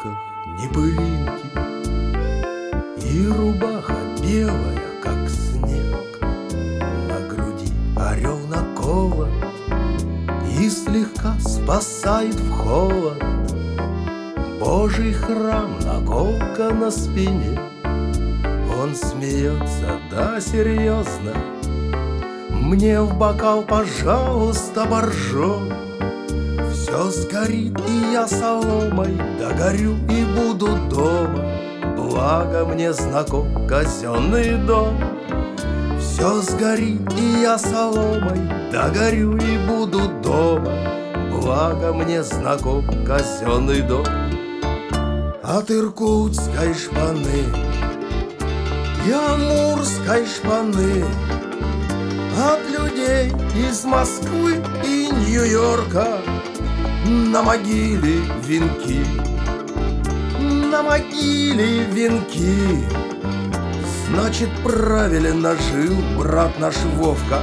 ботинках ни пылинки, и рубаха белая, как снег. На груди орел накован и слегка спасает в холод. Божий храм, наколка на спине. Он смеется, да, серьезно. Мне в бокал, пожалуйста, боржом. Все сгорит, и я соломой догорю и буду дома. Благо мне знаком казенный дом. Все сгорит, и я соломой догорю и буду дома. Благо мне знаком казенный дом. От иркутской шпаны и амурской шпаны, от людей из Москвы и Нью-Йорка. На могиле венки, на могиле венки. Значит, правильно жил брат наш Вовка.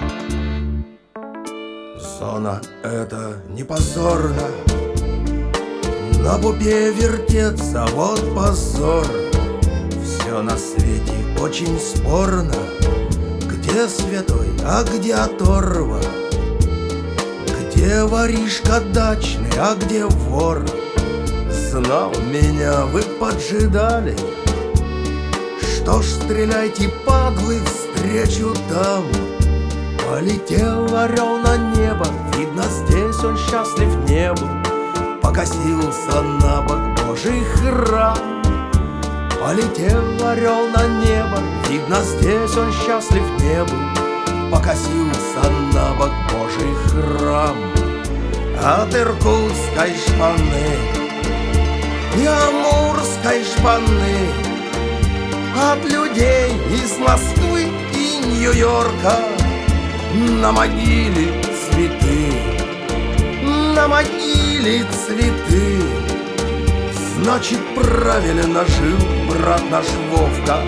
Зона эта не позорна, на пупе вертеться, вот позор. Все на свете очень спорно, где святой, а где оторва, где воришка дачный, а где вор. Знал меня, вы поджидали. Что ж, стреляйте, падлы, встречу там. Полетел орел на небо, видно, здесь он счастлив не был. Покосился на бок Божий храм. Полетел орел на небо, видно, здесь он счастлив не был. Покосился на бок Божий храм. От иркутской шпаны и амурской шпаны, от людей из Москвы и Нью-Йорка. На могиле цветы, на могиле цветы. Значит, правильно жил брат наш Вовка.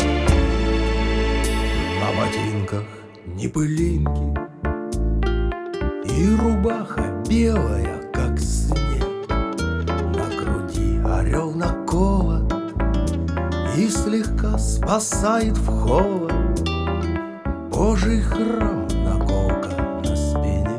На ботинках ни пылинки, и рубаха белая, как снег. На груди орел накован и слегка спасает в холод. Божий храм, наколка на спине.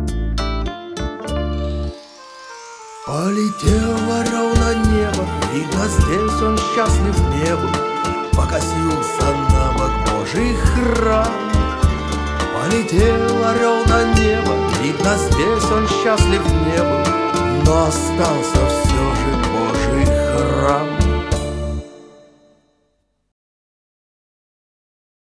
Полетел орел на небо, видно, здесь он счастлив не был. Покосился на бок Божий храм. Полетел орел на небо, видно, здесь он счастлив не был. Но остался все же Божий храм.